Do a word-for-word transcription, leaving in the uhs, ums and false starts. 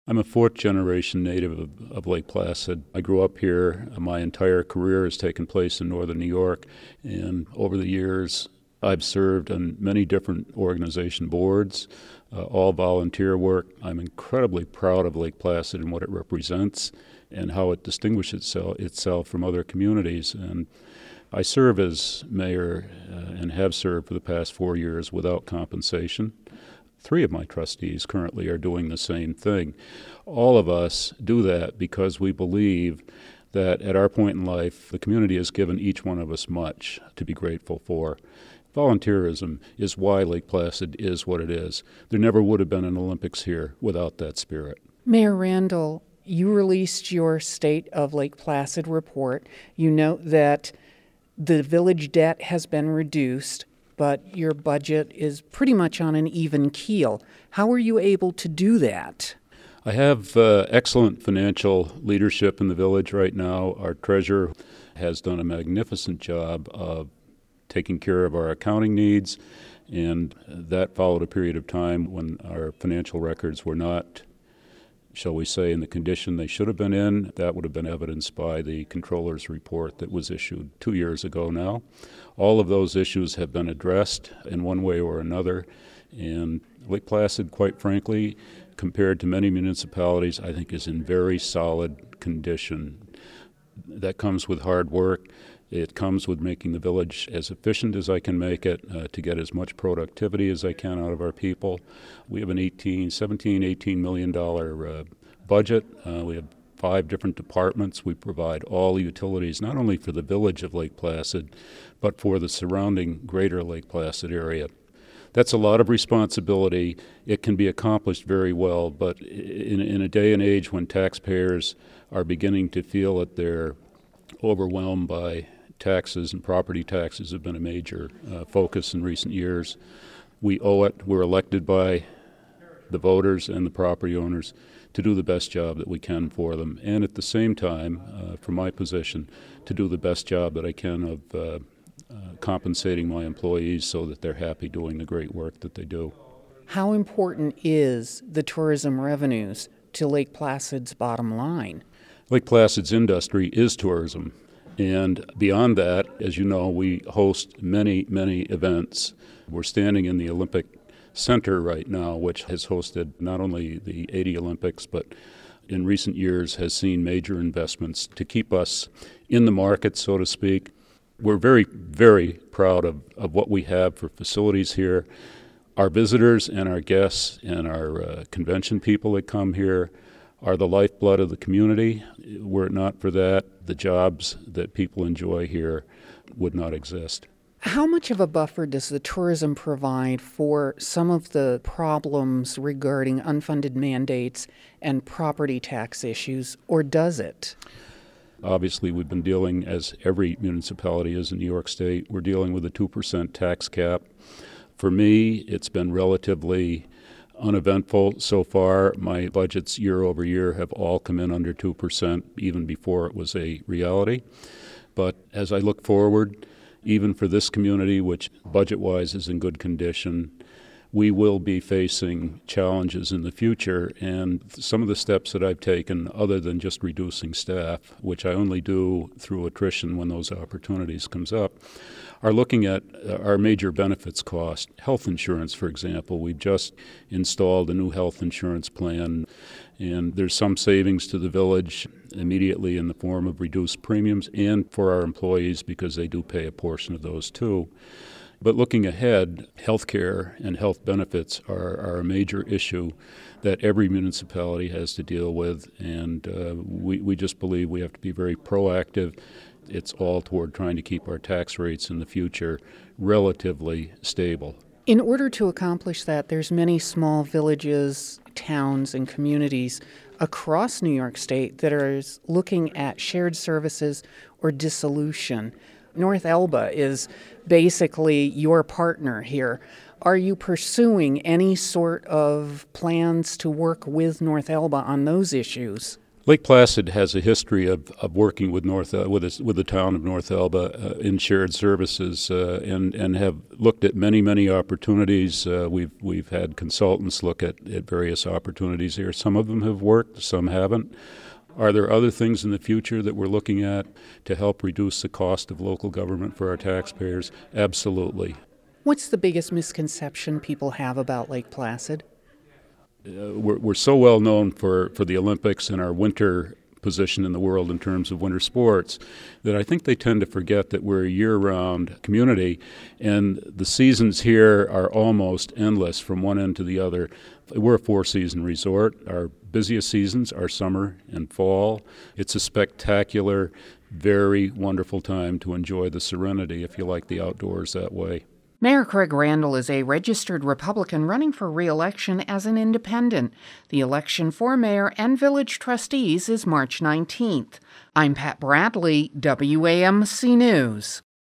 I'm a fourth generation native of, of Lake Placid. I grew up here. My entire career has taken place in northern New York, and over the years, I've served on many different organization boards, uh, all volunteer work. I'm incredibly proud of Lake Placid and what it represents and how it distinguishes itself, itself from other communities. And I serve as mayor uh, and have served for the past four years without compensation. Three of my trustees currently are doing the same thing. All of us do that because we believe that at our point in life, the community has given each one of us much to be grateful for. Volunteerism is why Lake Placid is what it is. There never would have been an Olympics here without that spirit. Mayor Randall, you released your State of Lake Placid report. You note that the village debt has been reduced, but your budget is pretty much on an even keel. How are you able to do that? I have uh, excellent financial leadership in the village right now. Our treasurer has done a magnificent job of taking care of our accounting needs, and that followed a period of time when our financial records were not, shall we say, in the condition they should have been in. That would have been evidenced by the controller's report that was issued two years ago now. All of those issues have been addressed in one way or another, and Lake Placid, quite frankly, compared to many municipalities, I think is in very solid condition. That comes with hard work. It comes with making the village as efficient as I can make it uh, to get as much productivity as I can out of our people. We have an eighteen, seventeen, eighteen million dollar uh, budget. Uh, we have five different departments. We provide all utilities, not only for the village of Lake Placid, but for the surrounding greater Lake Placid area. That's a lot of responsibility. It can be accomplished very well, but in, in a day and age when taxpayers are beginning to feel that they're overwhelmed by taxes, and property taxes have been a major uh, focus in recent years, we owe it. We're elected by the voters and the property owners to do the best job that we can for them, and at the same time, uh, from my position, to do the best job that I can of uh, uh, compensating my employees so that they're happy doing the great work that they do. How important is the tourism revenues to Lake Placid's bottom line? Lake Placid's industry is tourism, and beyond that, as you know, we host many, many events. We're standing in the Olympic Center right now, which has hosted not only the eighty Olympics, but in recent years has seen major investments to keep us in the market, so to speak. We're very, very proud of, of what we have for facilities here. Our visitors and our guests and our uh, convention people that come here are the lifeblood of the community. Were it not for that, the jobs that people enjoy here would not exist. How much of a buffer does the tourism provide for some of the problems regarding unfunded mandates and property tax issues, or does it? Obviously, we've been dealing, as every municipality is in New York State, we're dealing with a two percent tax cap. For me, it's been relatively uneventful so far. My budgets year over year have all come in under two percent, even before it was a reality. But as I look forward, even for this community, which budget-wise is in good condition, we will be facing challenges in the future, and some of the steps that I've taken, other than just reducing staff, which I only do through attrition when those opportunities comes up, are looking at our major benefits cost. Health insurance, for example. We've just installed a new health insurance plan, and there's some savings to the village immediately in the form of reduced premiums and for our employees because they do pay a portion of those too. But looking ahead, health care and health benefits are, are a major issue that every municipality has to deal with, and uh, we, we just believe we have to be very proactive. It's all toward trying to keep our tax rates in the future relatively stable. In order to accomplish that, there's many small villages, towns, and communities across New York State that are looking at shared services or dissolution. North Elba is basically your partner here. Are you pursuing any sort of plans to work with North Elba on those issues? Lake Placid has a history of, of working with North uh, with, a, with the town of North Elba uh, in shared services uh, and and have looked at many many opportunities. Uh, we've we've had consultants look at, at various opportunities here. Some of them have worked, some haven't. Are there other things in the future that we're looking at to help reduce the cost of local government for our taxpayers? Absolutely. What's the biggest misconception people have about Lake Placid? Uh, we're, we're so well known for, for the Olympics and our winter position in the world in terms of winter sports that I think they tend to forget that we're a year-round community, and the seasons here are almost endless from one end to the other. We're a four-season resort. Our busiest seasons are summer and fall. It's a spectacular, very wonderful time to enjoy the serenity if you like the outdoors that way. Mayor Craig Randall is a registered Republican running for re-election as an independent. The election for mayor and village trustees is March nineteenth. I'm Pat Bradley, W A M C News.